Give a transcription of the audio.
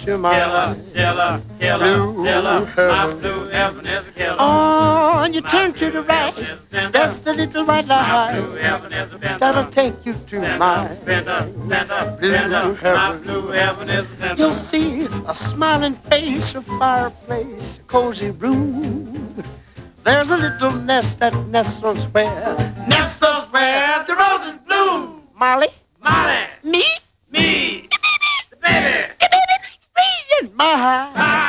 to my Killer, blue my heaven. blue heaven is a killer. Oh, and you turn to the right, just a little white My blue light heaven is a bender. that'll take you to my My heaven. blue heaven is a bender. You'll see a smiling face, a fireplace, a cozy room. There's a little nest that nestles where the roses bloom. Molly, Molly, me, me, the baby. the baby, freezing my